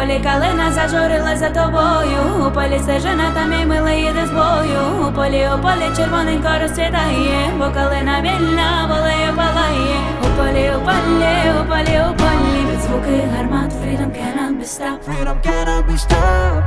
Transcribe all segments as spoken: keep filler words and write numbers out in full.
полі калина зажурилась за тобою, у полі стежина там і милий їде з бою. У полі, у полі червоненько розцвітає, бо калина вільна волею палає. У полі, у полі, у полі, у полі під звуки гармат. Freedom cannot be stopped. Freedom cannot be stopped.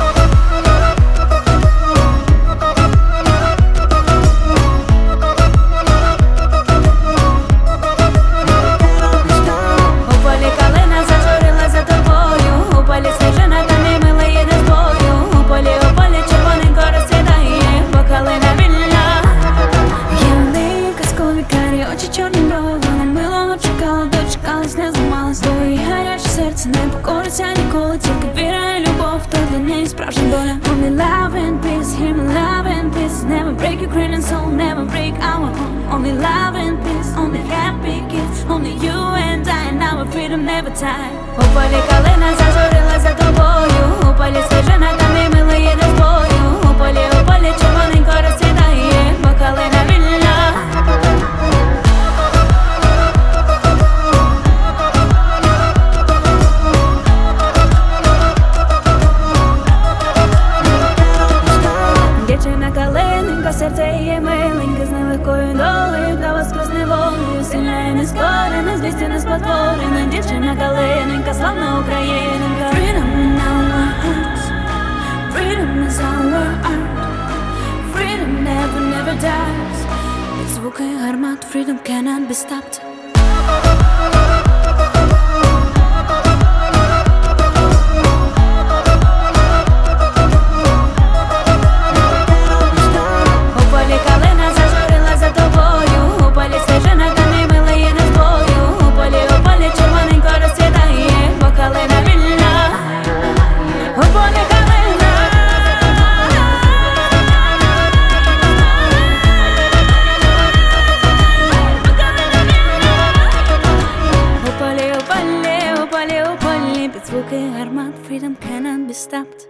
Не зламалась, твоє гаряче серце не покориться ніколи. Тільки віра і любов, то для неї справжня доля. Only love and peace, hear me, love and peace. Never break your Ukrainian soul, never break our home. Only love and peace, only happy kids. Only you and I, and our freedom never die. У полі калина зажурилась за тобою, у полі стежина там і милий їде з бою. У полі, у полі червоненько розцвітає, бо калина вільна. Серце її миленьке, з нелегкою долею та воскресне волею. Сильна і нескорена, звістю неспотворена, дівчина калиненька, славна україненька. Freedom in our hearts, freedom is our art. Freedom never, never dies. Під звуки гармат, freedom cannot be stopped. Під звуки гармат, freedom cannot be stopped.